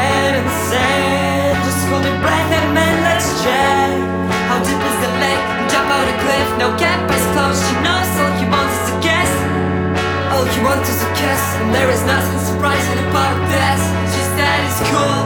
head in the sand. Just hold your breath and man, let's check. How deep is the lake? Jump out a cliff, no cap is closed. She knows all he wants is a kiss. All he wants is a kiss, and there is nothing surprising about this. She said it's cool.